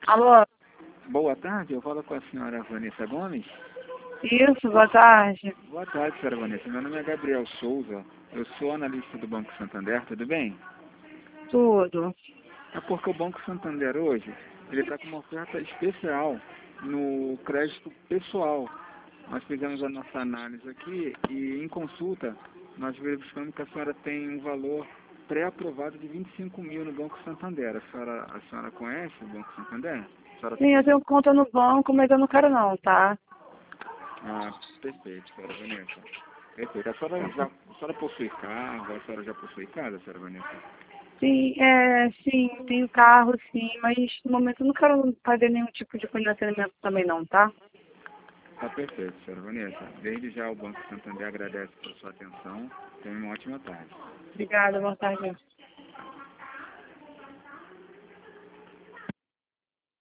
Alô? Boa tarde, eu falo com a senhora Vanessa Gomes. Isso, boa tarde. Boa tarde, senhora Vanessa. Meu nome é Gabriel Souza, eu sou analista do Banco Santander, tudo bem? Tudo. É porque o Banco Santander hoje, ele está com uma oferta especial no crédito pessoal. Nós fizemos a nossa análise aqui e em consulta nós verificamos que a senhora tem um valor pré-aprovado de 25 mil no Banco Santander. A senhora conhece o Banco Santander? A senhora... Sim, eu tenho conta no banco, mas eu não quero não, tá? Ah, perfeito, senhora Vanessa. Perfeito. A senhora possui carro, a senhora já possui casa, senhora Vanessa? Sim, tenho carro, sim, mas no momento eu não quero fazer nenhum tipo de financiamento também não, tá? Tá perfeito, senhora Vanessa. Desde já o Banco Santander agradece por sua atenção. Tenha uma ótima tarde. Obrigada, boa tarde.